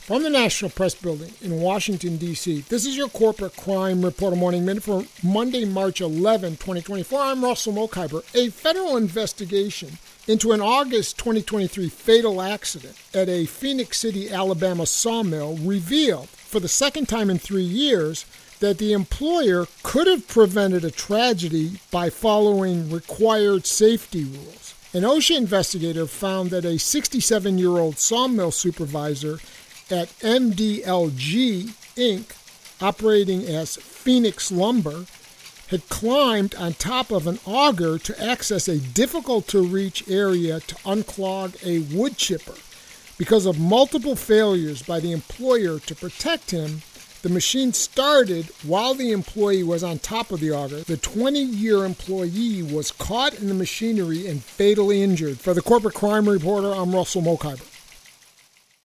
From the National Press Building in Washington, D.C., this is your Corporate Crime Reporter Morning Minute for Monday, March 11, 2024. I'm Russell Mokhiber. A federal investigation into an August 2023 fatal accident at a Phoenix City, Alabama sawmill revealed, for the second time in 3 years, that the employer could have prevented a tragedy by following required safety rules. An OSHA investigator found that a 67-year-old sawmill supervisor at MDLG, Inc., operating as Phoenix Lumber, had climbed on top of an auger to access a difficult-to-reach area to unclog a wood chipper. Because of multiple failures by the employer to protect him, the machine started while the employee was on top of the auger. The 20-year employee was caught in the machinery and fatally injured. For the Corporate Crime Reporter, I'm Russell Mokhiber.